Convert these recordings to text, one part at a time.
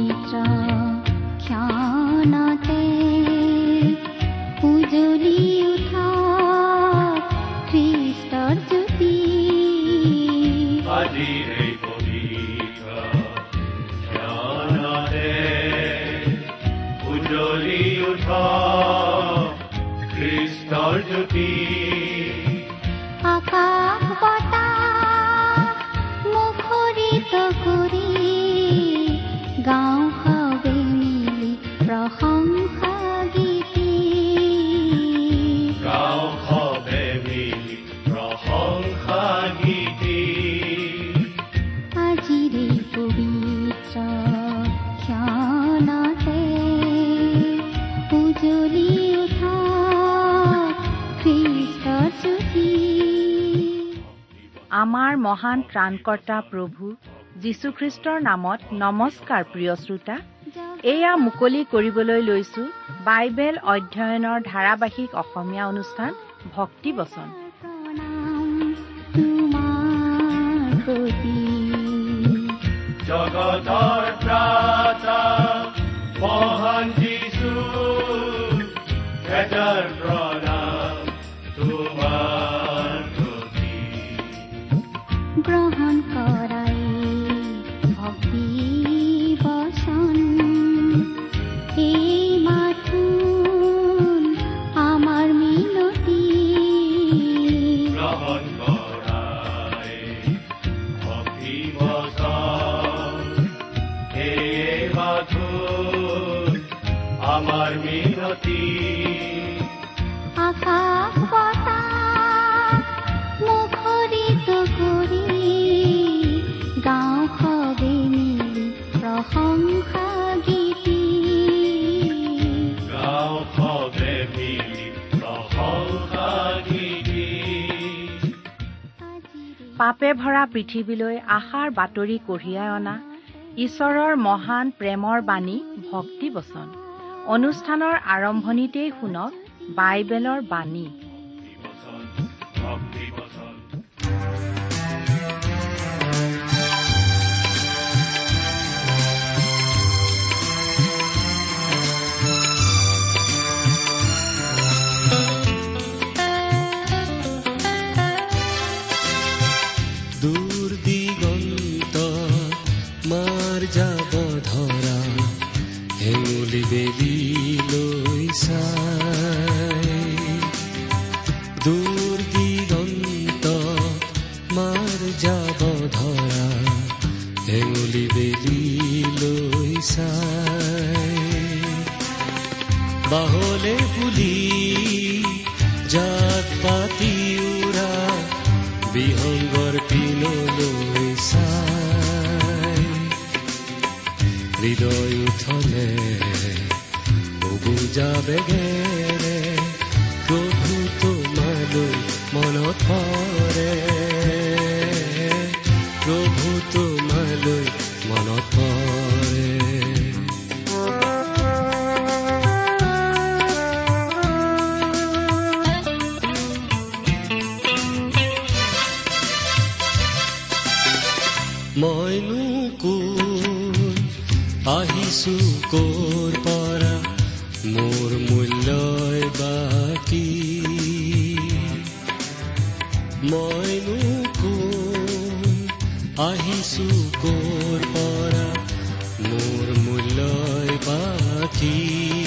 আমাৰ মহান ত্ৰাণকৰ্তা প্ৰভু যীশুখ্ৰীষ্টৰ নামত নমস্কাৰ প্ৰিয় শ্ৰোতা। এয়া মুকলি কৰিবলৈ লৈছো বাইবেল অধ্যয়নৰ ধাৰাবাহিক অসমীয়া অনুষ্ঠান ভক্তি বচন। জগতৰ ত্ৰাতা মহান যীশু এটাৰ প্ৰণাম তোমাৰ প্ৰতি। গ্ৰহণ কৰাই ভক্তি বচন এই মাথোন আমাৰ মিনতি। গ্ৰহণ কৰাই ভক্তি বচন এই মাথোন আমাৰ মিনতি। আকাশ বতাহ মুখৰিত কৰি গাঁও সবে মিলি প্ৰশংসা গীতি। গাঁও সবে মিলি প্ৰশংসা গীতি। পাপে ভৰা পৃথিৱীলৈ আশাৰ বাতৰি কঢ়িয়াই অনা ঈশ্বৰৰ মহান প্ৰেমৰ বাণী ভক্তি বচন অনুষ্ঠানৰ আৰম্ভণিতেই শুনক বাইবেলৰ বাণী। ভক্তি বচন। দূৰ দিগন্ত মাৰ যাব ধৰা হেঙুলি বেলি লৈ চাই। দূৰ দিগন্ত মাৰ যাব ধৰা হেঙুলি বেলি লৈ চাই। বাহলে বুলি জাত পাতি উৰা বিহংগৰ পিনলৈ চাই। হৃদয় উঠলে বুজা বেগেৰে প্ৰভু তোমালৈ মনত পৰে। প্ৰভু তোমালৈ মনত পৰে। মইনো কোন আহিছো কৰ পৰা মোৰ মূল্যই বাকী। মইনো কোন আহিছো কৰ পৰা মোৰ মূল্যই বাকী।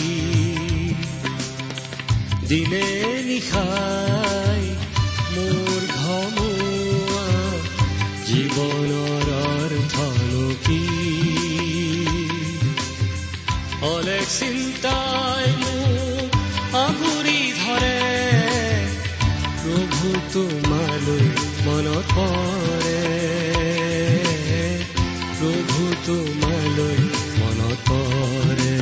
দিনে নিশাই মোৰ ঘমুৱা জীৱনৰ অৰ্থনো কি। অলেখ চিন্তাই মোক আগুৰি ধৰে প্ৰভু তোমালৈ মনত পৰে। প্ৰভু তোমালৈ মনত পৰে।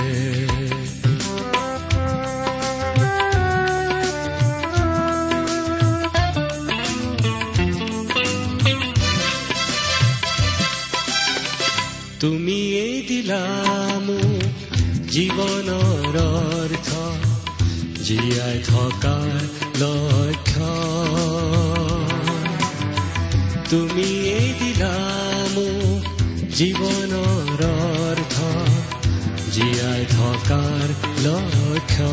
তুমিয়েই দিলা মোক জীৱনৰ অৰ্থ জীয়াই থকাৰ লক্ষ্য। তুমিয়েই দিলা মোক জীৱনৰ অৰ্থ জীয়াই থকাৰ লক্ষ্য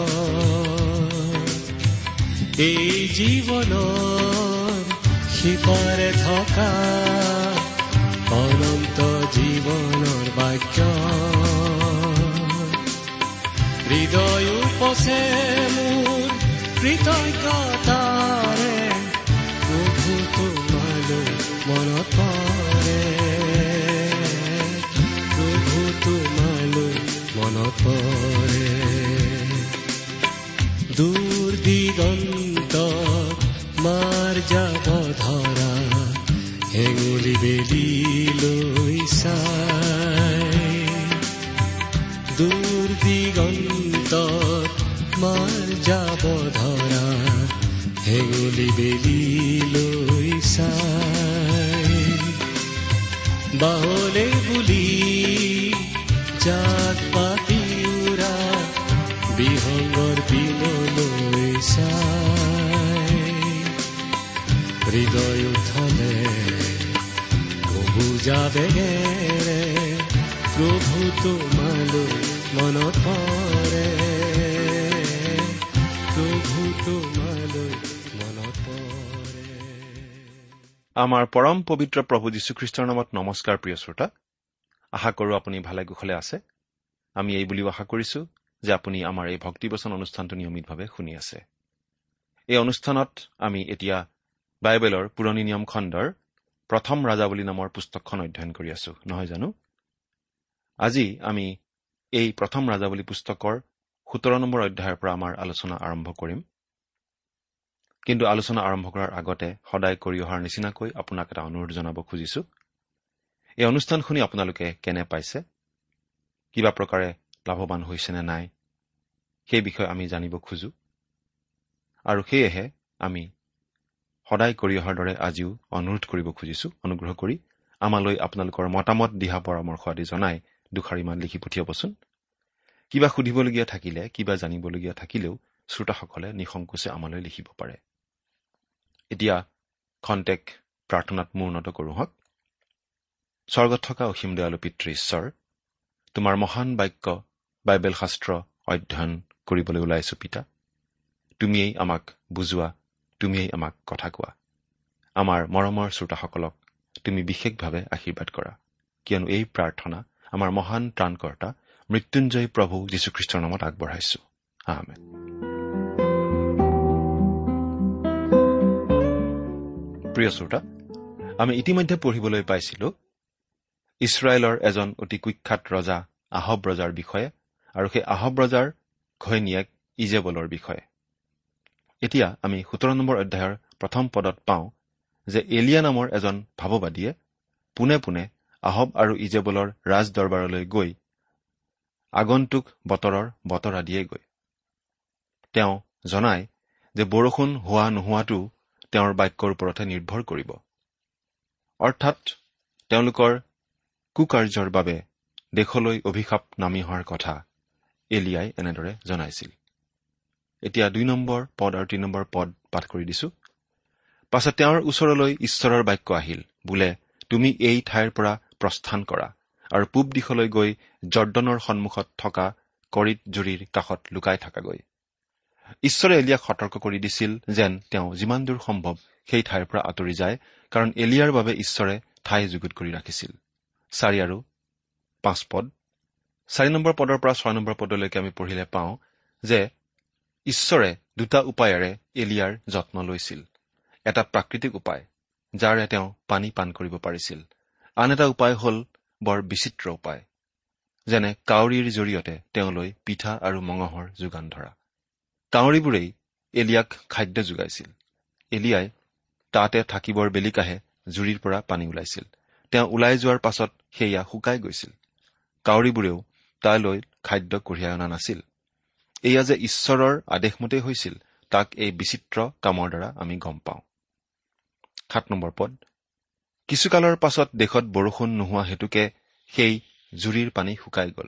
এই জীৱনৰ সিপাৰে থকা অনন্ত জীৱনৰ বাক্য হৃদয় উপচে মোৰ কৃতজ্ঞতাৰে প্ৰভু তোমালৈ মনত পৰে প্ৰভু তোমালৈ মনত পৰে দূৰ দিগন্ত মাৰ যাব ধৰা হেঙুলি বেলিলৈ চাই দূৰ দিগন্ত মাৰ যাব ধৰা হেঙুলি বেলিলৈ চাই বাহলে বুলি জাক পাতি উৰা বিহংগৰ পিনলৈ চাই হৃদয় উঠলে বহু যাবেগেৰে প্ৰভু তোমালৈ মনত পৰে প্ৰভু তোমালৈ মনত পৰে। আমাৰ পৰম পবিত্ৰ প্ৰভু যীশুখ্ৰীষ্টৰ নামত নমস্কাৰ প্ৰিয় শ্ৰোতা, আশা কৰোঁ আপুনি ভালে কুশলে আছে। আমি এই বুলিও আশা কৰিছো যে আপুনি আমাৰ এই ভক্তিবচন অনুষ্ঠানটো নিয়মিতভাৱে শুনি আছে। এই অনুষ্ঠানত আমি এতিয়া বাইবেলৰ পুৰণি নিয়ম খণ্ডৰ প্ৰথম ৰাজাৱলী নামৰ পুস্তকখন অধ্যয়ন কৰি আছো, নহয় জানো? আজি আমি এই প্ৰথম ৰাজাৱলী পুস্তকৰ 17 নম্বৰ অধ্যায়ৰ পৰা আমাৰ আলোচনা আৰম্ভ কৰিম। কিন্তু আলোচনা আৰম্ভ কৰাৰ আগতে সদায় কৰি অহাৰ নিচিনাকৈ আপোনাক এটা অনুৰোধ জনাব খুজিছো। এই অনুষ্ঠান শুনি আপোনালোকে কেনে পাইছে, কিবা প্ৰকাৰে লাভৱান হৈছে নে নাই, সেই বিষয়ে আমি জানিব খোজো। আৰু সেয়েহে আমি সদায় কৰি অহাৰ দৰে আজিও অনুৰোধ কৰিব খুজিছো, অনুগ্ৰহ কৰি আমালৈ আপোনালোকৰ মতামত দিহা পৰামৰ্শ আদি জনাই দুখাৰিমান লিখি পঠিয়াবচোন। কিবা সুধিবলগীয়া থাকিলে, কিবা জানিবলগীয়া থাকিলেও শ্ৰোতাসকলে নিসংকোচে আমালৈ লিখিব পাৰে। এতিয়া খন্তেক প্ৰাৰ্থনাত মূৰ্ণত কৰোঁ হওক। স্বৰ্গত থকা অসীম দয়ালু পিতৃ ঈশ্বৰ, তোমাৰ মহান বাক্য বাইবেল শাস্ত্ৰ অধ্যয়ন কৰিবলৈ ওলাইছো পিতা। তুমিয়েই আমাক বুজোৱা, তুমিয়েই আমাক কথা কোৱা। আমাৰ মৰমৰ শ্ৰোতাসকলক তুমি বিশেষভাৱে আশীৰ্বাদ কৰা, কিয়নো এই প্ৰাৰ্থনা আমাৰ মহান ত্ৰাণকৰ্তা মৃত্যুঞ্জয় প্ৰভু যীশুখ্ৰীষ্টৰ নামত আগবঢ়াইছো, আমেন। প্ৰিয় শ্ৰোতা, আমি ইতিমধ্যে পঢ়িবলৈ পাইছিলো ইছৰাইলৰ এজন অতি কুখ্যাত ৰজা আহব ৰজাৰ বিষয়ে আৰু সেই আহব ৰজাৰ ঘৈণীয়েক ইজেবলৰ বিষয়ে। এতিয়া আমি 17 নম্বৰ অধ্যায়ৰ প্ৰথম পদত পাওঁ যে এলিয়া নামৰ এজন ভাৱবাদীয়ে পোনে পোনে আহব আৰু ইজেবলৰ ৰাজ দৰবাৰলৈ গৈ আগন্তুক বতৰৰ বতৰা দিয়েগৈ। তেওঁ জনায় যে বৰষুণ হোৱা নোহোৱাটো তেওঁৰ বাক্যৰ ওপৰতে নিৰ্ভৰ কৰিব। অৰ্থাৎ তেওঁলোকৰ কুকাৰ্যৰ বাবে দেশলৈ অভিশাপ নামি অহাৰ কথা এলিয়াই এনেদৰে জনাইছিল। এতিয়া 2 নম্বৰ পদ আৰু 3 নম্বৰ পদ পাঠ কৰি দিছো। পাছত তেওঁৰ ওচৰলৈ ঈশ্বৰৰ বাক্য আহিল, বোলে তুমি এই ঠাইৰ পৰা প্ৰস্থান কৰা আৰু পূব দিশলৈ গৈ জৰ্দনৰ সন্মুখত থকা কৰিত জুৰিৰ কাষত লুকাই থাকাগৈ। ঈশ্বৰে এলিয়াক সতৰ্ক কৰি দিছিল যেন তেওঁ যিমান দূৰ সম্ভৱ সেই ঠাইৰ পৰা আঁতৰি যায়, কাৰণ এলিয়াৰ বাবে ঈশ্বৰে ঠাই যুগুত কৰি ৰাখিছিল। 4 আৰু 5 পদ। 4 নম্বৰ পদৰ পৰা 6 নম্বৰ পদলৈকে আমি পঢ়িলে পাওঁ যে ঈশ্বৰে 2টা উপায়েৰে এলিয়াৰ যত্ন লৈছিল। এটা প্ৰাকৃতিক উপায়, যাৰে তেওঁ পানী পান কৰিব পাৰিছিল। আন এটা উপায় হ'ল বৰ বিচিত্ৰ উপায়, যেনে কাউৰীৰ জৰিয়তে তেওঁলৈ পিঠা আৰু মঙহৰ যোগান ধৰা। কাউৰীবোৰেই এলিয়াক খাদ্য যোগাইছিল। এলিয়াই তাতে থাকিবৰ বেলিকাহে জুৰিৰ পৰা পানী ওলাইছিল। তেওঁ ওলাই যোৱাৰ পাছত সেয়া শুকাই গৈছিল। কাউৰীবোৰেও তালৈ খাদ্য কঢ়িয়াই অনা নাছিল। এয়া যে ঈশ্বৰৰ আদেশমতেই হৈছিল, তাক এই বিচিত্ৰ কামৰ দ্বাৰা আমি গম পাওঁ। 7 নম্বৰ পদ। কিছুকালৰ পাছত দেশত বৰষুণ নোহোৱা হেতুকে সেই জুৰিৰ পানী শুকাই গ'ল।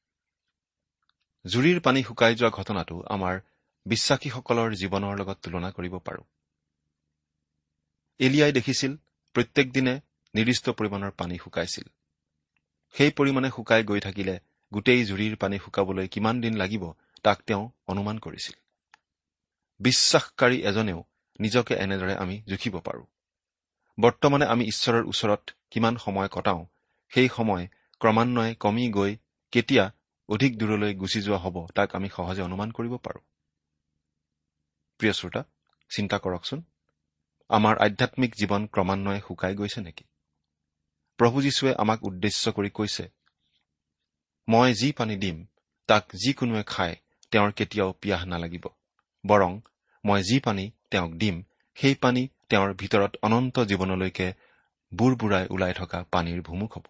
জুৰিৰ পানী শুকাই যোৱা ঘটনাটো আমাৰ বিশ্বাসীসকলৰ জীৱনৰ লগত তুলনা কৰিব পাৰোঁ। এলিয়াই দেখিছিল প্ৰত্যেক দিনে নিৰ্দিষ্ট পৰিমাণৰ পানী শুকাইছিল। সেই পৰিমাণে শুকাই গৈ থাকিলে গোটেই জুৰিৰ পানী শুকাবলৈ কিমান দিন লাগিব তাক তেওঁ অনুমান কৰিছিল। বিশ্বাসকাৰী এজনেও নিজকে এনেদৰে আমি জুখিব পাৰোঁ। বৰ্তমানে আমি ঈশ্বৰৰ ওচৰত কিমান সময় কটাওঁ, সেই সময় ক্ৰমান্বয়ে কমি গৈ কেতিয়া অধিক দূৰলৈ গুচি যোৱা হ'ব তাক আমি সহজে অনুমান কৰিব পাৰোঁ। প্ৰিয় শ্ৰোতা, চিন্তা কৰকচোন, আমাৰ আধ্যাত্মিক জীৱন ক্ৰমান্বয়ে শুকাই গৈছে নেকি? প্ৰভু যীশুৱে আমাক উদ্দেশ্য কৰি কৈছে, মই যি পানী দিম তাক যিকোনোৱে খাই তেওঁৰ কেতিয়াও পিয়াহ নালাগিব। বৰং মই যি পানী তেওঁক দিম সেই পানী তেওঁৰ ভিতৰত অনন্ত জীৱনলৈকে বুৰবুৰাই ওলাই থকা পানীৰ ভুমুক হ'ব।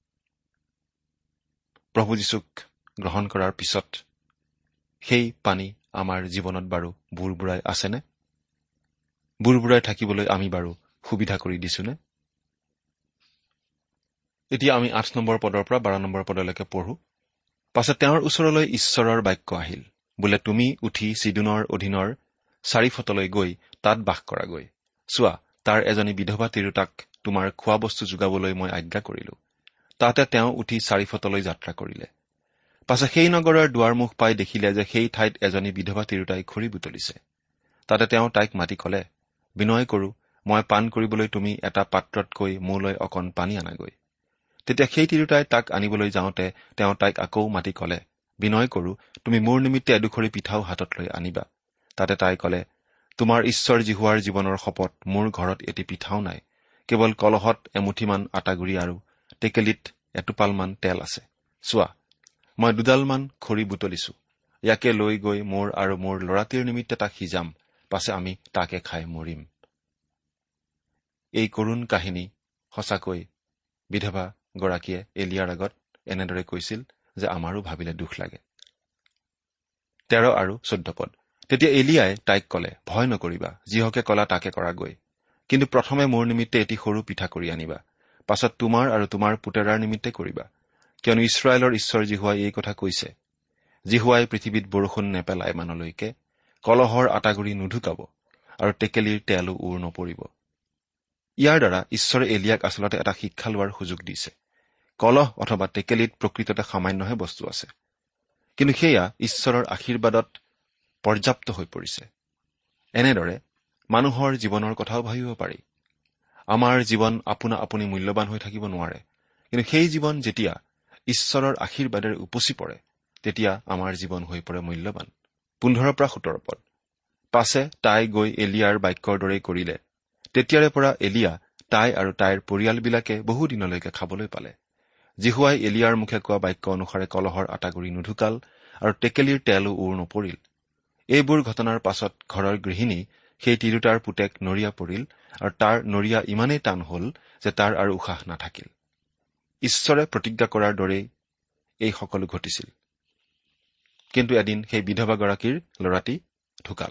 প্ৰভু যীশুক গ্ৰহণ কৰাৰ পিছত সেই পানী আমাৰ জীৱনত বাৰু বুৰবুৰাই আছেনে? বুৰবুৰাই থাকিবলৈ আমি বাৰু সুবিধা কৰি দিছোনে? এতিয়া আমি 8 নম্বৰ পদৰ পৰা 12 নম্বৰ পদলৈকে পঢ়ো। পাছত তেওঁৰ ওচৰলৈ ঈশ্বৰৰ বাক্য আহিল, বোলে তুমি উঠি চিদোনৰ অধীনৰ চাৰিফতলৈ গৈ তাত বাস কৰাগৈ। চোৱা, তাৰ এজনী বিধৱা তিৰোতাক তোমাৰ খোৱা বস্তু যোগাবলৈ মই আজ্ঞা কৰিলো। তাতে তেওঁ উঠি চাৰিফতলৈ যাত্ৰা কৰিলে। পাছত সেই নগৰৰ দুৱাৰমুখ পাই দেখিলে যে সেই ঠাইত এজনী বিধৱা তিৰোতাই খৰি বুটলিছে। তাতে তেওঁ তাইক মাতি কলে, বিনয় কৰো, মই পাণ কৰিবলৈ তুমি এটা পাত্ৰতকৈ মোলৈ অকণ পানী আনাগৈ। তেতিয়া সেই তিৰোতাই তাক আনিবলৈ যাওঁতে তেওঁ তাইক আকৌ মাতি কলে, বিনয় কৰো, তুমি মোৰ নিমিত্তে এডোখৰি পিঠাও হাতত লৈ আনিবা। তাতে তাই কলে, তোমাৰ ঈশ্বৰ জিহুৱাৰ জীৱনৰ শপত, মোৰ ঘৰত এটি পিঠাও নাই, কেৱল কলহত এমুঠিমান আটাগুৰি আৰু টেকেলিত এটোপালমান তেল আছে। চোৱা, মই 2ডালমান খৰি বুটলিছো, ইয়াকে লৈ গৈ মোৰ আৰু মোৰ ল'ৰাটিৰ নিমিত্তে তাক সিজাম, পাছে আমি তাকে খাই মৰিম। এই কৰুণ কাহিনী সঁচাকৈ বিধৱা গৰাকীয়ে এলিয়াৰ আগত এনেদৰে কৈছিল যে আমাৰো ভাবিলে দুখ লাগে। 13 আৰু 14 পদ। তেতিয়া এলিয়াই তাইক কলে, ভয় নকৰিবা, যিহকে কলা তাকে কৰাগৈ। কিন্তু প্ৰথমে মোৰ নিমিত্তে এটি সৰু পিঠা কৰি আনিবা, পাছত তোমাৰ আৰু তোমাৰ পুতেৰাৰ নিমিত্তে কৰিবা, কিয়নো ইছৰাইলৰ ঈশ্বৰ জিহুৱাই এই কথা কৈছে, জিহুৱাই পৃথিৱীত বৰষুণ নেপেলায় মানলৈকে, কলহৰ আটাগুৰি নুঢুকাব আৰু টেকেলিৰ তেলো উৰ নপৰিব। ইয়াৰ দ্বাৰা ঈশ্বৰে এলিয়াক আচলতে এটা শিক্ষা লোৱাৰ সুযোগ দিছে। কলহ অথবা টেকেলিত প্ৰকৃততে সামান্যহে বস্তু আছে, কিন্তু সেয়া ঈশ্বৰৰ আশীৰ্বাদত পৰ্যাপ্ত হৈ পৰিছে। এনেদৰে মানুহৰ জীৱনৰ কথাও ভাবিব পাৰি। আমাৰ জীৱন আপোনা আপুনি মূল্যৱান হৈ থাকিব নোৱাৰে, কিন্তু সেই জীৱন যেতিয়া ঈশ্বৰৰ আশীৰ্বাদেৰে উপচি পৰে তেতিয়া আমাৰ জীৱন হৈ পৰে মূল্যৱান। 15 পৰা 17 পদ। পাছে তাই গৈ এলিয়াৰ বাক্যৰ দৰেই কৰিলে। তেতিয়াৰে পৰা এলিয়া, তাই আৰু তাইৰ পৰিয়ালবিলাকে বহু দিনলৈকে খাবলৈ পালে। জিহুৱাই এলিয়াৰ মুখে কোৱা বাক্য অনুসাৰে কলহৰ আটাগুৰি নুঢুকাল আৰু টেকেলিৰ তেলো উৰ নপৰিল। এইবোৰ ঘটনাৰ পাছত ঘৰৰ গৃহিণী সেই তিৰোতাৰ পুতেক নৰিয়া পৰিল, আৰু তাৰ নৰিয়া ইমানেই টান হল যে তাৰ আৰু উশাহ নাথাকিল। ঈশ্বৰে প্ৰতিজ্ঞা কৰাৰ দৰেই এই সকলো ঘটিছিল। কিন্তু এদিন সেই বিধৱাগৰাকীৰ ল'ৰাটি ঢুকাল।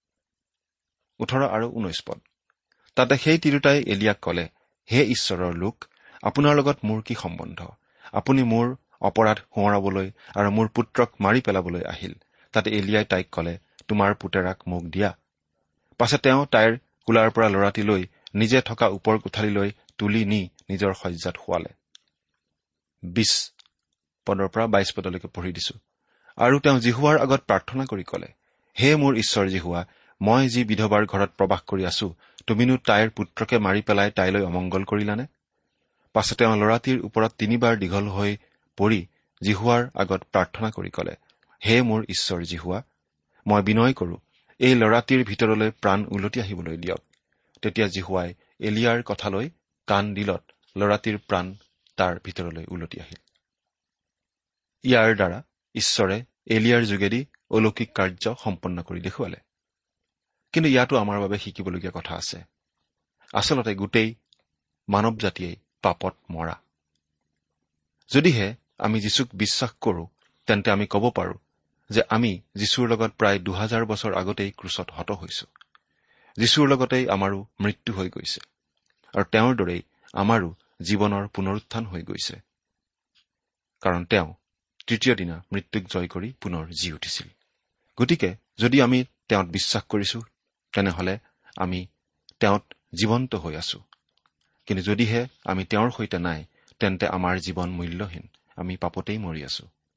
18 আৰু 19 পদ। তাতে সেই তিৰোতাই এলিয়াক কলে, হে ঈশ্বৰৰ লোক, আপোনাৰ লগত মোৰ কি সম্বন্ধ? আপুনি মোৰ অপৰাধ সোঁৱৰাবলৈ আৰু মোৰ পুত্ৰক মাৰি পেলাবলৈ আহিল। তাতে এলিয়াই তাইক কলে, তোমাৰ পুতেৰাক মোক দিয়া। পাছে তেওঁ তাইৰ কোলাৰ পৰা ল'ৰাটি লৈ নিজে থকা ওপৰ কোঠালিলৈ তুলি নি নিজৰ শয্যাত শুৱালে। 20 পদৰ পৰা 22 পদলৈকে পঢ়ি দিছো। আৰু তেওঁ জিহুৱাৰ আগত প্ৰাৰ্থনা কৰি কলে, হে মোৰ ঈশ্বৰ জিহুৱা, মই যি বিধৱাৰ ঘৰত প্ৰবাস কৰি আছো, তুমিনো তাইৰ পুত্ৰকে মাৰি পেলাই তাইলৈ অমংগল কৰিলানে? পাছে তেওঁ ল'ৰাটিৰ ওপৰত 3বাৰ দীঘল হৈ পৰি জিহুৱাৰ আগত প্ৰাৰ্থনা কৰি কলে, হে মোৰ ঈশ্বৰ জিহুৱা, মই বিনয় কৰো, এই ল'ৰাটিৰ ভিতৰলৈ প্ৰাণ উলটি আহিবলৈ দিয়ক। তেতিয়া জিহুৱাই এলিয়াৰ কথালৈ কাণ দিলত ল'ৰাটিৰ প্ৰাণ তাৰ ভিতৰলৈ উলটি আহিল। ইয়াৰ দ্বাৰা ঈশ্বৰে এলিয়াৰ যোগেদি অলৌকিক কাৰ্য সম্পন্ন কৰি দেখুৱালে। কিন্তু ইয়াতো আমাৰ বাবে শিকিবলগীয়া কথা আছে। আচলতে গোটেই মানৱ জাতিয়েই পাপত মৰা। যদিহে আমি যীশুক বিশ্বাস কৰো, তেন্তে আমি ক'ব পাৰো যে আমি যীশুৰ লগত প্ৰায় 2000 বছৰ আগতেই ক্ৰুচত হত হৈছো। যীশুৰ লগতেই আমাৰো মৃত্যু হৈ গৈছে, আৰু তেওঁৰ দৰেই আমাৰো জীৱনৰ পুনৰুত্থান হৈ গৈছে, কাৰণ তেওঁ তৃতীয় দিনা মৃত্যুক জয় কৰি পুনৰ জি উঠিছিল। গতিকে যদি আমি তেওঁত বিশ্বাস কৰিছো, তেনেহলে আমি তেওঁত জীৱন্ত হৈ আছো। কিন্তু যদিহে আমি তেওঁৰ সৈতে নাই, তেন্তে আমাৰ জীৱন মূল্যহীন, আমি পাপতেই মৰি আছো।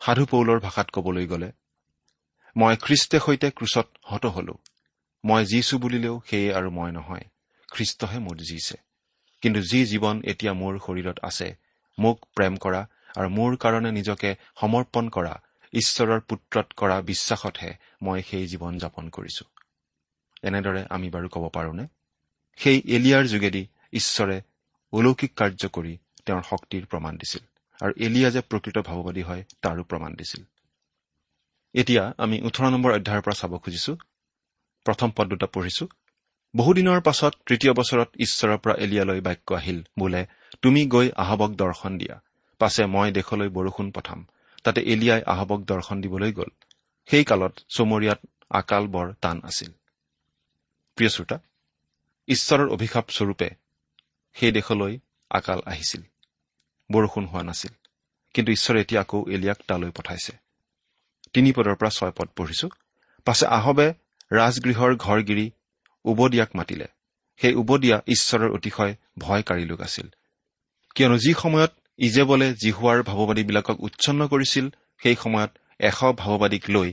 সাধু পৌলৰ ভাষাত ক'বলৈ গ'লে, মই খ্ৰীষ্টে সৈতে ক্ৰুচত হত হলো। মই জীছো বুলিলেও সেয়ে আৰু মই নহয়, খ্ৰীষ্টহে মোৰ জীছে। কিন্তু যি জীৱন এতিয়া মোৰ শৰীৰত আছে, মোক প্ৰেম কৰা আৰু মোৰ কাৰণে নিজকে সমৰ্পণ কৰা ঈশ্বৰৰ পুত্ৰত কৰা বিশ্বাসতহে মই সেই জীৱন যাপন কৰিছো। এনেদৰে আমি বাৰু ক'ব পাৰোনে? সেই এলিয়াৰ যোগেদি ঈশ্বৰে অলৌকিক কাৰ্য কৰি তেওঁৰ শক্তিৰ প্ৰমাণ দিছিল, আৰু এলিয়া যে প্ৰকৃত ভাৱবাদী হয় তাৰো প্ৰমাণ দিছিল। এতিয়া আমি 18 নম্বৰ অধ্যায়ৰ পৰা চাব খুজিছো। প্ৰথম পদ দুটা পঢ়িছো। বহুদিনৰ পাছত 3 বছৰত ঈশ্বৰৰ পৰা এলিয়ালৈ বাক্য আহিল, বোলে তুমি গৈ আহাবক দৰ্শন দিয়া, পাছে মই দেশলৈ বৰষুণ পঠাম। তাতে এলিয়াই আহাবক দৰ্শন দিবলৈ গ'ল। সেই কালত চমৰীয়াত আকাল বৰ টান আছিল। প্ৰিয় শ্ৰোতা, ঈশ্বৰৰ অভিশাপ স্বৰূপে সেই দেশলৈ আকাল আহিছিল, বৰষুণ হোৱা নাছিল। কিন্তু ঈশ্বৰে এতিয়া আকৌ এলিয়াক তালৈ পঠাইছে। 3 পদৰ পৰা 6 পদ পঢ়িছো। পাছে আহাবে ৰাজগৃহৰ ঘৰগিৰি উবদিয়াক মাতিলে। সেই উবদিয়া ঈশ্বৰৰ অতিশয় ভয়কাৰী লোক আছিল, কিয়নো যি সময়ত ইজেবলে জিহুৱাৰ ভাৱবাদীবিলাকক উচ্ছন্ন কৰিছিল, সেই সময়ত 100 ভাৱবাদীক লৈ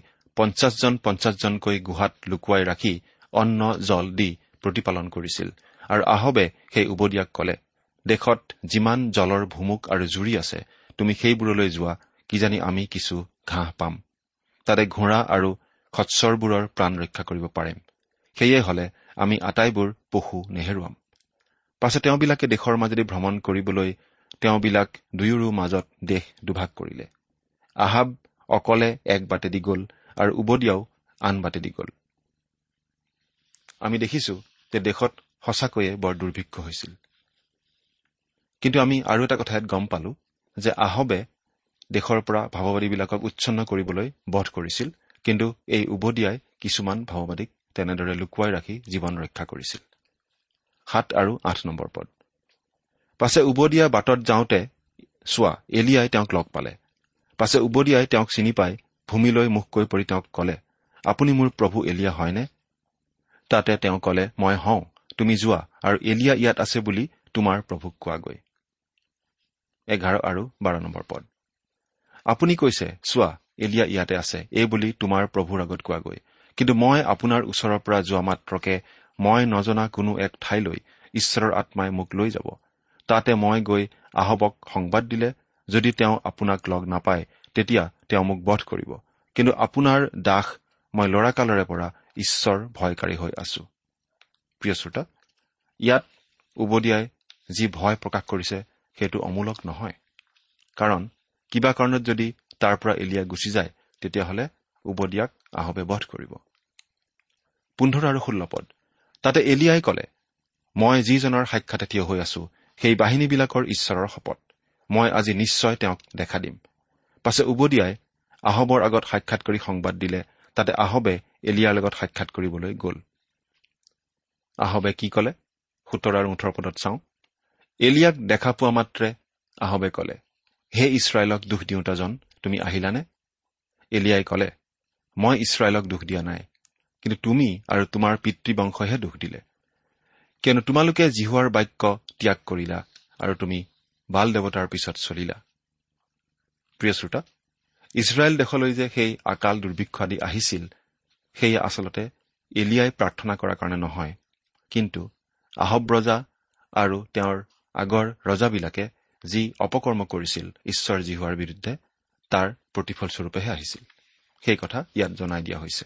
50জনকৈ গুহাত লুকুৱাই ৰাখি অন্ন জল দি প্ৰতিপালন কৰিছিল। আৰু আহাবে সেই উবদিয়াক কলে, দেশত যিমান জলৰ ভুমুক আৰু জুৰি আছে, তুমি সেইবোৰলৈ যোৱা, কিজানি আমি কিছু ঘাঁহ পাম। তাতে ঘোঁৰা আৰু খচ্চৰবোৰৰ প্ৰাণ ৰক্ষা কৰিব পাৰিম। সেয়ে হলে আমি আটাইবোৰ পশু নেহেৰুৱাম। পাছে তেওঁবিলাকে দেশৰ মাজেদি ভ্ৰমণ কৰিবলৈ তেওঁবিলাক দুয়োৰো মাজত দেশ দুভাগ কৰিলে। আহাব অকলে এক বাটেদি গল আৰু উবদিয়াও আন বাটেদি গল। আমি দেখিছো যে দেশত সঁচাকৈয়ে বৰ দুৰ্ভিক্ষ হৈছিল। কিন্তু আমি আৰু এটা কথা গম পালো যে আহাবে দেশৰ পৰা ভাৱবাদীবিলাকক উচ্ছন্ন কৰিবলৈ বধ কৰিছিল, কিন্তু এই উবদিয়াই কিছুমান ভাৱবাদীক তেনেদৰে লুকুৱাই ৰাখি জীৱন ৰক্ষা কৰিছিল। 7 আৰু 8 নম্বৰ পদ। পাছে উবদিয়া বাটত যাওঁতে চোৱা, এলিয়াই তেওঁক লগ পালে। পাছে উবদিয়াই তেওঁক চিনি পাই ভূমিলৈ মুখকৈ পৰি তেওঁক কলে, আপুনি মোৰ প্ৰভু এলিয়া হয়নে? তাতে তেওঁ কলে, মই হওঁ, তুমি যোৱা আৰু এলিয়া ইয়াত আছে বুলি তোমাৰ প্ৰভুক কোৱাগৈ। 11 আৰু 12 নম্বৰ পদ। আপুনি কৈছে, চোৱা এলিয়া ইয়াতে আছে, এই বুলি তোমাৰ প্ৰভুৰ আগত কোৱাগৈ। কিন্তু মই আপোনাৰ ওচৰৰ পৰা যোৱা মাত্ৰকে মই নজনা কোনো এক ঠাইলৈ ঈশ্বৰৰ আত্মাই মোক লৈ যাব। তাতে মই গৈ আহাবক সংবাদ দিলে, যদি তেওঁ আপোনাক লগ নাপায়, তেতিয়া তেওঁ মোক বধ কৰিব। কিন্তু আপোনাৰ দাস মই লৰাকালৰে পৰা ঈশ্বৰ ভয়কাৰী হৈ আছো। প্ৰিয় শ্ৰোতা, ইয়াত উবদিয়াই যি ভয় প্ৰকাশ কৰিছে সেইটো অমূলক নহয়। কাৰণ কিবা কাৰণত যদি তাৰ পৰা এলিয়া গুচি যায়, তেতিয়াহ'লে উবদিয়াক আহাবে বধ কৰিব। 15 আৰু 16 পদ। তাতে এলিয়াই কলে, মই যিজনৰ সাক্ষাতে থিয় হৈ আছো, সেই বাহিনীবিলাকৰ ঈশ্বৰৰ শপত, মই আজি নিশ্চয় তেওঁক দেখা দিম। পাছে উবদিয়াই আহাবৰ আগত সাক্ষাৎ কৰি সংবাদ দিলে। তাতে আহাবে এলিয়াৰ লগত সাক্ষাৎ কৰিবলৈ গল। আহাবে কি কলে? 17 আৰু 18 পদত চাওঁ। এলিয়াক দেখা পোৱা মাত্ৰে আহাবে কলে, হে ইছৰাইলক দোষ দিওঁতাজন, তুমি আহিলানে? এলিয়াই কলে, মই ইছৰাইলক দোষ দিয়া নাই, কিন্তু তুমি আৰু তোমাৰ পিতৃবংশইহে দোষ দিলে, কিয়নো তোমালোকে জিহুৱাৰ বাক্য ত্যাগ কৰিলা আৰু তুমি বাল দেৱতাৰ পিছত চলিলা। প্ৰিয় শ্ৰোতা, ইছৰাইল দেশলৈ যে সেই আকাল দুৰ্ভিক্ষ আদি আহিছিল, সেয়া আচলতে এলিয়াই প্ৰাৰ্থনা কৰাৰ কাৰণে নহয়, কিন্তু আহাব ৰজা আৰু তেওঁৰ আগৰ ৰজাবিলাকে যি অপকৰ্ম কৰিছিল ঈশ্বৰ জিহুৱাৰ বিৰুদ্ধে, তাৰ প্ৰতিফলস্বৰূপেহে আহিছিল। সেই কথা ইয়াত জনাই দিয়া হৈছে।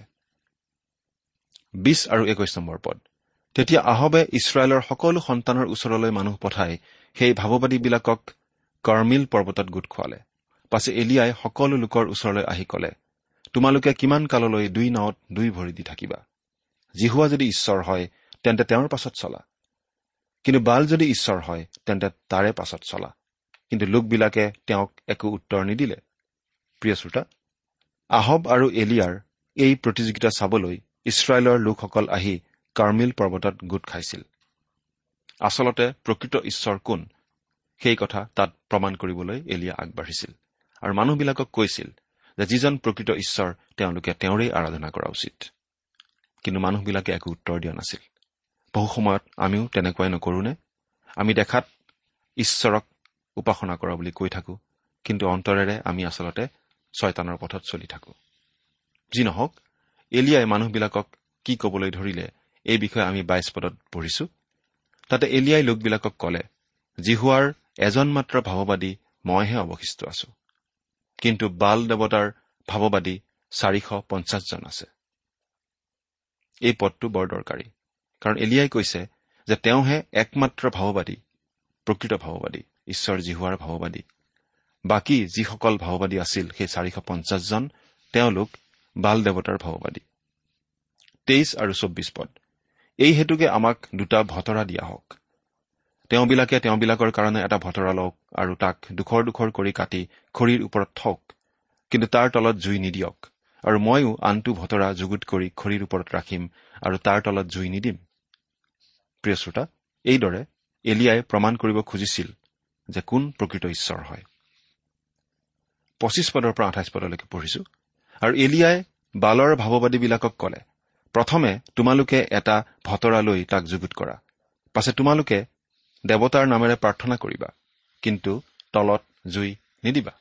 20 আৰু 21 নম্বৰ পদ। তেতিয়া আহাবে ইছৰাইলৰ সকলো সন্তানৰ ওচৰলৈ মানুহ পঠাই সেই ভাৱবাদীবিলাকক কৰ্মিল পৰ্বতত গোট খোৱালে। পাছে এলিয়াই সকলো লোকৰ ওচৰলৈ আহি কলে, তোমালোকে কিমান কাললৈ 2 নাৱত 2 ভৰি দি থাকিবা? জিহুৱা যদি ঈশ্বৰ হয়, তেন্তে তেওঁৰ পাছত চলা, কিন্তু বাল যদি ঈশ্বৰ হয়, তেন্তে তাৰে পাছত চলা। কিন্তু লোকবিলাকে তেওঁক একো উত্তৰ নিদিলে। প্ৰিয় শ্ৰোতা, আহাব আৰু এলিয়াৰ এই প্ৰতিযোগিতা চাবলৈ ইছৰাইলৰ লোকসকল আহি কাৰ্মিল পৰ্বতত গোট খাইছিল। আচলতে প্ৰকৃত ঈশ্বৰ কোন, সেই কথা তাত প্ৰমাণ কৰিবলৈ এলিয়া আগবাঢ়িছিল আৰু মানুহবিলাকক কৈছিল যে যিজন প্ৰকৃত ঈশ্বৰ তেওঁলোকে তেওঁৰেই আৰাধনা কৰা উচিত। কিন্তু মানুহবিলাকে একো উত্তৰ দিয়া নাছিল। বহু সময়ত আমিও তেনেকুৱাই নকৰোনে? আমি দেখাত ঈশ্বৰক উপাসনা কৰা বুলি কৈ থাকো, কিন্তু অন্তৰেৰে আমি আচলতে শয়তানৰ পথত চলি থাকো। যি নহওক, এলিয়াই মানুহবিলাকক কি কবলৈ ধৰিলে এই বিষয়ে আমি 22 পদত পঢ়িছো। তাতে এলিয়াই লোকবিলাকক কলে, জিহুৱাৰ এজন মাত্ৰ ভাৱবাদী মইহে অৱশিষ্ট আছো, কিন্তু বাল দেৱতাৰ ভাৱবাদী 450 জন আছে। এই পদটো বৰ দৰকাৰী, কাৰণ এলিয়াই কৈছে যে তেওঁহে একমাত্ৰ ভাৱবাদী, প্ৰকৃত ভাৱবাদী, ঈশ্বৰ জিহুৱাৰ ভাৱবাদী। বাকী যিসকল ভাৱবাদী আছিল সেই 450 জন তেওঁলোক বাল দেৱতাৰ ভাৱবাদী। 23 আৰু 24 পদ, এই হেতুকে আমাক 2টা ভতৰা দিয়া হওক। তেওঁবিলাকে তেওঁবিলাকৰ কাৰণে এটা ভতৰা লওক আৰু তাক দুখৰ কৰি কাটি খৰিৰ ওপৰত থওক, কিন্তু তাৰ তলত জুই নিদিয়ক। আৰু মইও আনটো ভতৰা যুগুত কৰি খৰিৰ ওপৰত ৰাখিম আৰু তাৰ তলত জুই নিদিম। প্ৰিয় শ্ৰোতা, এইদৰে এলিয়াই প্ৰমাণ কৰিব খুজিছিল যে কোন প্ৰকৃত ঈশ্বৰ হয়। 25 পদৰ পৰা 28 পদলৈকে পঢ়িছো। আৰু এলিয়াই বালৰ ভাৱবাদীবিলাকক কলে, প্ৰথমে তোমালোকে এটা ভতৰা লৈ তাক যুগুত কৰা, পাছে তোমালোকে দেৱতাৰ নামেৰে প্ৰাৰ্থনা কৰিবা, কিন্তু তলত জুই নিদিবা।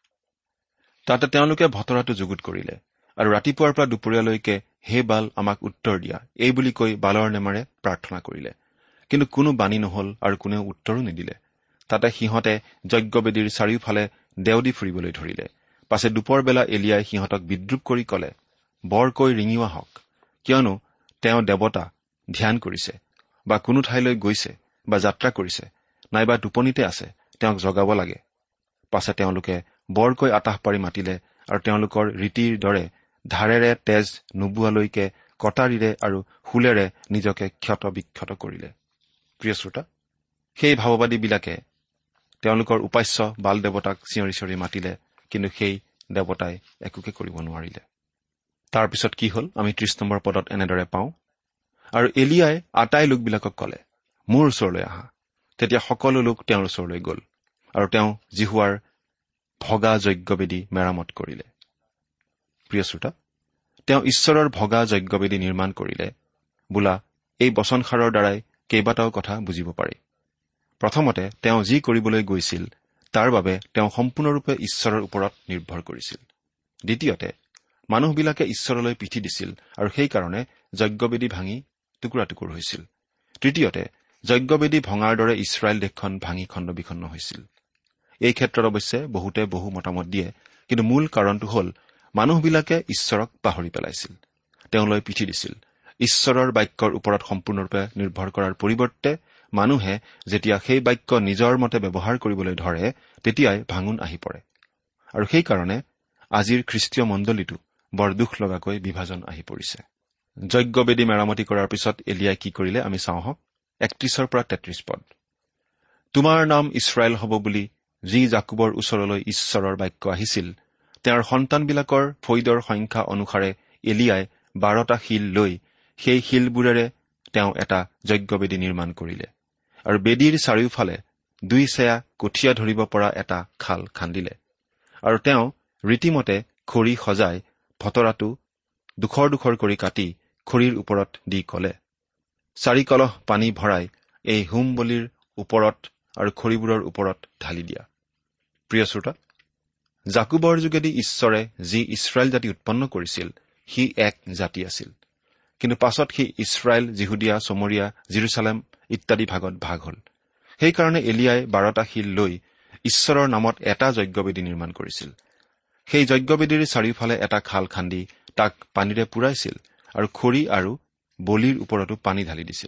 তাতে তেওঁলোকে ভতৰাটো যুগুত কৰিলে আৰু ৰাতিপুৱাৰ পৰা দুপৰীয়ালৈকে হে বাল আমাক উত্তৰ দিয়া এই বুলি কৈ বালৰ নামেৰে প্ৰাৰ্থনা কৰিলে, কিন্তু কোনো বাণী নহল আৰু কোনেও উত্তৰো নিদিলে। তাতে সিহঁতে যজ্ঞবেদীৰ চাৰিওফালে দেউদি ফুৰিবলৈ ধৰিলে। পাছে দুপৰবেলা এলিয়াই সিহঁতক বিদ্ৰূপ কৰি কলে, বৰকৈ ৰিঙিওৱা হওক, কিয়নো তেওঁ দেৱতা ধ্যান কৰিছে বা কোনো ঠাইলৈ গৈছে বা যাত্ৰা কৰিছে, নাইবা টোপনিতে আছে, তেওঁক জগাব লাগে। পাছে তেওঁলোকে বৰকৈ আতাহ পাৰি মাতিলে আৰু তেওঁলোকৰ ৰীতিৰ দৰে ধাৰেৰে তেজ নোবোৱালৈকে কটাৰীৰে আৰু শুলেৰে নিজকে ক্ষত বিক্ষত কৰিলে। প্ৰিয় শ্ৰোতা, সেই ভাৱবাদীবিলাকে তেওঁলোকৰ উপাস্য বাল দেৱতাক চিঞৰি চিঞৰি মাতিলে, কিন্তু সেই দেৱতাই একোকে কৰিব নোৱাৰিলে। তাৰ পিছত কি হল আমি 30 নম্বৰ পদত এনেদৰে পাওঁ, আৰু এলিয়াই আটাই লোকবিলাকক কলে, মোৰ ওচৰলৈ আহা। তেতিয়া সকলো লোক তেওঁৰ ওচৰলৈ গল আৰু তেওঁ জিহুৱাৰ ভগা যজ্ঞবেদী মেৰামত কৰিলে। প্ৰিয় শ্ৰোতা, তেওঁ ঈশ্বৰৰ ভগা যজ্ঞবেদী নিৰ্মাণ কৰিলে বোলা এই বচনষাৰৰ দ্বাৰাই কেইবাটাও কথা বুজিব পাৰি। প্ৰথমতে তেওঁ যি কৰিবলৈ গৈছিল তাৰ বাবে তেওঁ সম্পূৰ্ণৰূপে ঈশ্বৰৰ ওপৰত নিৰ্ভৰ কৰিছিল। দ্বিতীয়তে মানুহবিলাকে ঈশ্বৰলৈ পিঠি দিছিল আৰু সেইকাৰণে যজ্ঞবেদী ভাঙি টুকুৰা টুকুৰ হৈছিল। তৃতীয়তে যজ্ঞবেদী ভঙাৰ দৰে ইছৰাইল দেশখন ভাঙি খণ্ড বিখণ্ড হৈছিল। এই ক্ষেত্ৰত অৱশ্যে বহুতে বহু মতামত দিয়ে, কিন্তু মূল কাৰণটো হল মানুহবিলাকে ঈশ্বৰক পাহৰি পেলাইছিল, তেওঁলৈ পিঠি দিছিল। ঈশ্বৰৰ বাক্যৰ ওপৰত সম্পূৰ্ণৰূপে নিৰ্ভৰ কৰাৰ পৰিৱৰ্তে মানুহে যেতিয়া সেই বাক্য নিজৰ মতে ব্যৱহাৰ কৰিবলৈ ধৰে তেতিয়াই ভাঙোন আহি পৰে। আৰু সেইকাৰণে আজিৰ খ্ৰীষ্টীয় মণ্ডলীটো বৰ দুখ লগাকৈ বিভাজন আহি পৰিছে। যজ্ঞবেদী মেৰামতি কৰাৰ পিছত এলিয়াই কি কৰিলে আমি চাওঁ হওক। 31 পৰা 33 পদ, তোমাৰ নাম ইছৰাইল হ'ব বুলি যি জাকুবৰ ওচৰলৈ ঈশ্বৰৰ বাক্য আহিছিল, তেওঁৰ সন্তানবিলাকৰ ফৈদৰ সংখ্যা অনুসাৰে এলিয়াই 12টা শিল লৈ সেই শিলবোৰেৰে তেওঁ এটা যজ্ঞবেদী নিৰ্মাণ কৰিলে আৰু বেদীৰ চাৰিওফালে 2 চেয়া কঠীয়া ধৰিব পৰা এটা খাল খান্দিলে। আৰু তেওঁ ৰীতিমতে খৰি সজাই ভতৰাটো দুখৰ কৰি কাটি খৰিৰ ওপৰত দি কলে, 4 কলহ পানী ভৰাই এই হোম বলিৰ ওপৰত আৰু খৰিবোৰৰ ওপৰত ঢালি দিয়া। প্ৰিয় শ্ৰোতা, জাকুবৰ যোগেদি ঈশ্বৰে যি ইছৰাইল জাতি উৎপন্ন কৰিছিল সি এক জাতি আছিল, কিন্তু পাছত সি ইছৰাইল, জিহুদিয়া, চমৰীয়া, জেৰুচালেম ইত্যাদি ভাগত ভাগ হল। সেইকাৰণে এলিয়াই 12টা শিল লৈ ঈশ্বৰৰ নামত এটা যজ্ঞবেদী নিৰ্মাণ কৰিছিল। সেই যজ্ঞবেদীৰ চাৰিওফালে এটা খাল খান্দি তাক পানীৰে পূৰাইছিল আৰু খৰি আৰু বলিৰ ওপৰতো পানী ঢালি দিছিল।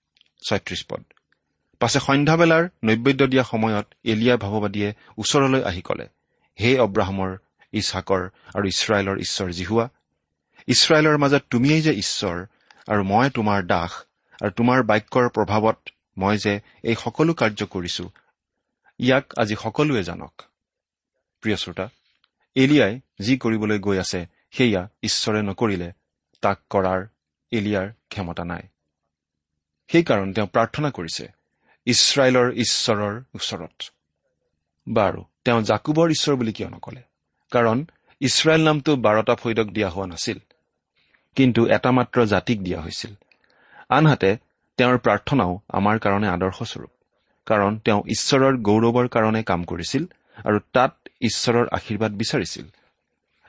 36 পদ, পাছে সন্ধ্যাবেলাৰ নৈবেদ্য দিয়া সময়ত এলিয়া ভাৱবাদীয়ে ওচৰলৈ আহি কলে, হে অব্ৰাহামৰ, ইছহাকৰ আৰু ইছৰাইলৰ ঈশ্বৰ জিহুৱা, ইছৰাইলৰ মাজত তুমিয়েই যে ঈশ্বৰ আৰু মই তোমাৰ দাস, আৰু তোমাৰ বাক্যৰ প্ৰভাৱত মই যে এই সকলো কাৰ্য কৰিছো, ইয়াক আজি সকলোৱে জানক। প্ৰিয় শ্ৰোতা, এলিয়াই যি কৰিবলৈ গৈ আছে সেয়া ঈশ্বৰে নকৰিলে তাক কৰাৰ এলিয়াৰ ক্ষমতা নাই। সেইকাৰণে তেওঁ প্ৰাৰ্থনা কৰিছে ইছৰাইলৰ ঈশ্বৰৰ ওচৰত। বাৰু তেওঁ জাকুবৰ ঈশ্বৰ বুলি কিয় নকলে? কাৰণ ইছৰাইল নামটো 12টা ফৈদক দিয়া হোৱা নাছিল, কিন্তু এটা মাত্ৰ জাতিক দিয়া হৈছিল। আনহাতে তেওঁৰ প্ৰাৰ্থনাও আমাৰ কাৰণে আদৰ্শস্বৰূপ, কাৰণ তেওঁ ঈশ্বৰৰ গৌৰৱৰ কাৰণে কাম কৰিছিল আৰু তাত ঈশ্বৰৰ আশীৰ্বাদ বিচাৰিছিল।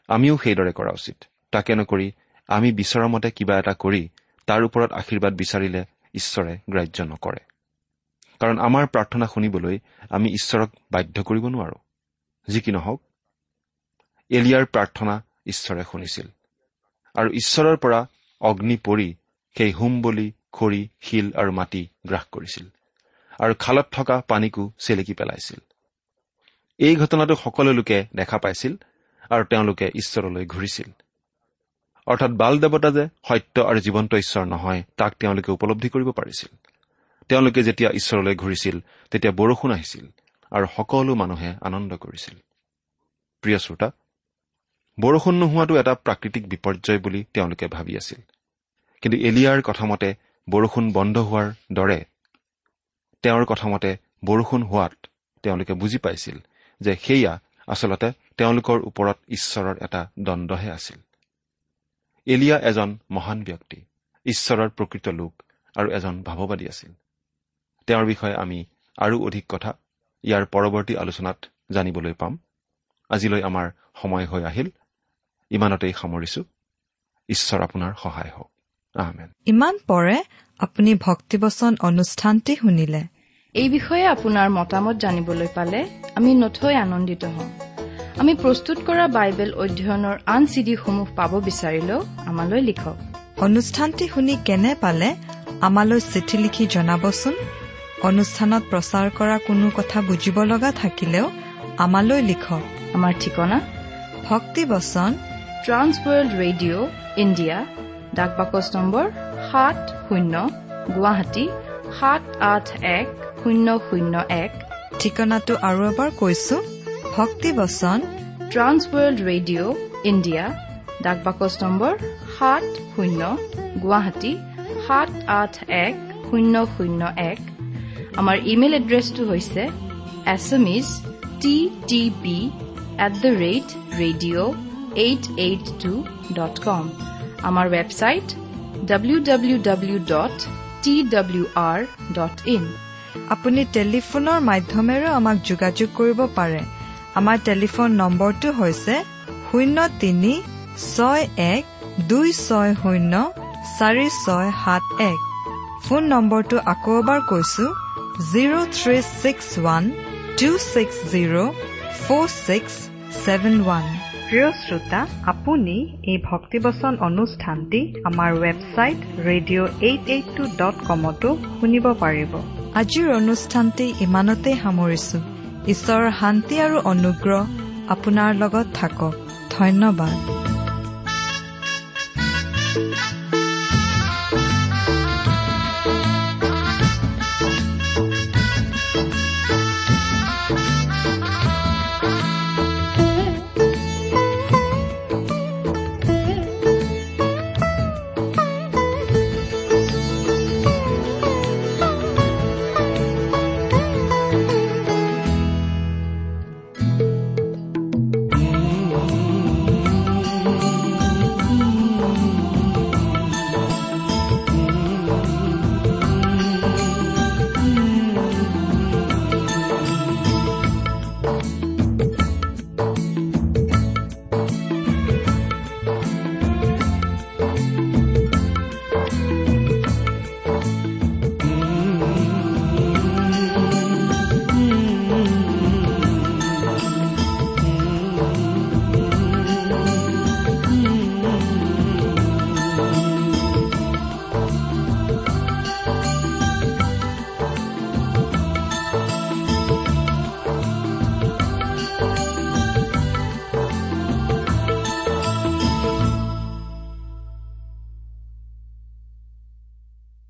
আমিও সেইদৰে কৰা উচিত। তাকে নকৰি আমি বিচৰা মতে কিবা এটা কৰি তাৰ ওপৰত আশীৰ্বাদ বিচাৰিলে ঈশ্বৰে গ্ৰাহ্য নকৰে। কাৰণ আমাৰ প্ৰাৰ্থনা শুনিবলৈ আমি ঈশ্বৰক বাধ্য কৰিব নোৱাৰো। যি কি নহওক, এলিয়াৰ প্ৰাৰ্থনা ঈশ্বৰে শুনিছিল আৰু ঈশ্বৰৰ পৰা অগ্নি পৰি সেই হোম বলি, খৰি, শিল আৰু মাটি গ্ৰাস কৰিছিল আৰু খালত থকা পানীকো চেলেকি পেলাইছিল। এই ঘটনাটো সকলো লোকে দেখা পাইছিল আৰু তেওঁলোকে ঈশ্বৰলৈ ঘূৰিছিল। অৰ্থাৎ বাল দেৱতা যে সত্য আৰু জীৱন্ত ঈশ্বৰ নহয়, তাক তেওঁলোকে উপলব্ধি কৰিব পাৰিছিল। তেওঁলোকে যেতিয়া ঈশ্বৰলৈ ঘূৰিছিল তেতিয়া বৰষুণ আহিছিল আৰু সকলো মানুহে আনন্দ কৰিছিল। প্ৰিয় শ্ৰোতা, বৰষুণ নোহোৱাটো এটা প্ৰাকৃতিক বিপৰ্যয় বুলি তেওঁলোকে ভাবি আছিল। কিন্তু এলিয়াৰ কথামতে বৰষুণ বন্ধ হোৱাৰ দৰে তেওঁৰ কথামতে বৰষুণ হোৱাত তেওঁলোকে বুজি পাইছিল যে সেয়া আচলতে তেওঁলোকৰ ওপৰত ঈশ্বৰৰ এটা দণ্ডহে আছিল। এলিয়া এজন মহান ব্যক্তি, ঈশ্বৰৰ প্ৰকৃত লোক আৰু এজন ভাৱবাদী আছিল। তেওঁৰ বিষয়ে আমি আৰু অধিক কথা ইয়াৰ পৰৱৰ্তী আলোচনাত জানিবলৈ পাম। আজিলৈ আমাৰ সময় হৈ আহিল। ইমানতেই সামৰিছো। ঈশ্বৰ আপোনাৰ সহায় হওক। আমেন। ইমান পৰে আপুনি ভক্তিবচন অনুষ্ঠানটি শুনিলে। এই বিষয়ে আপোনাৰ মতামত জানিবলৈ পালে আমি নথৈ আনন্দিত হ'ম। আমি প্ৰস্তুত কৰা বাইবেল অধ্যয়নৰ আন চিডিসমূহ পাব বিচাৰিলেও আমালৈ লিখক। অনুষ্ঠানটি শুনি কেনে পালে আমালৈ চিঠি লিখি জনাবচোন। অনুষ্ঠানত প্ৰচাৰ কৰা কোনো কথা বুজিব লগা থাকিলেও আমালৈ লিখক। আমাৰ ঠিকনা ভক্তিবচন, ট্ৰান্স ৱৰ্ল্ড ৰেডিঅ' ইণ্ডিয়া, ডাক বাকচ নম্বৰ 70, গুৱাহাটী 781001। ঠিকনাটো আৰু এবাৰ কৈছো, ভক্তিবচন, ট্ৰান্স ৱৰ্ল্ড ৰেডিঅ' ইণ্ডিয়া, ডাক বাকচ নম্বৰ 70, গুৱাহাটী 781001। আমাৰ ইমেইল এড্ৰেছটো হৈছে assamese@radio882.com। আমাৰ ৱেবছাইট www.twr.in। আপুনি টেলিফোনৰ মাধ্যমেৰে আমাক যোগাযোগ কৰিব পাৰে। আমাৰ টেলিফোন নম্বৰটো হৈছে 0361260461। ফোন নম্বৰটো আকৌ এবাৰ কৈছো, 0361260461। প্ৰিয় শ্ৰোতা, আপুনি এই ভক্তিবচন অনুষ্ঠানটি আমাৰ ৱেবছাইট radio882.comতো শুনিব পাৰিব। আজিৰ অনুষ্ঠানটি ইমানতে সামৰিছো। ঈশ্বৰৰ শান্তি আৰু অনুগ্ৰহ আপোনাৰ লগত থাকক। ধন্যবাদ।